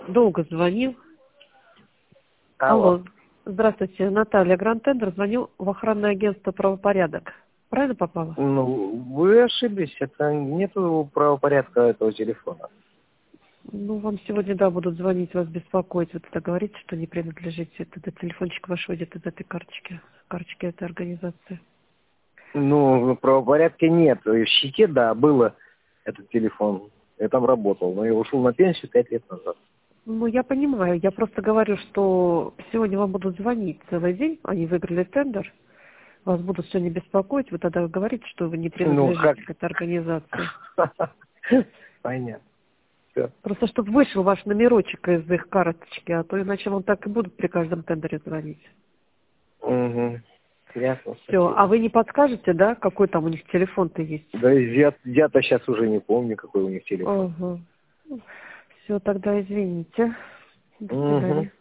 Долго звонил. Алло. Алло. Здравствуйте, Наталья, Гранд Тендер. Звоню в охранное агентство «Правопорядок». Правильно попала? Ну, вы ошиблись. Это нету правопорядка этого телефона. Ну, вам сегодня, да, будут звонить, вас беспокоить. Вы тогда говорите, что не принадлежите. Этот телефончик ваш выйдет из этой карточки этой организации. Ну, в правопорядке нет. В щите, да, было этот телефон. Я там работал, но я ушел на пенсию 5 лет назад. Ну, я понимаю. Я просто говорю, что сегодня вам будут звонить целый день. Они выиграли тендер. Вас будут сегодня беспокоить. Вы тогда говорите, что вы не Ну, как? принадлежите к этой организации. Понятно. Всё. Просто чтобы вышел ваш номерочек из их карточки, а то иначе вам так и будут при каждом тендере звонить. Угу. Ясно. Все. Спасибо. А вы не подскажете, да, какой там у них телефон-то есть? Да я-то сейчас уже не помню, какой у них телефон. Ага. Все, тогда извините. До Угу. свидания.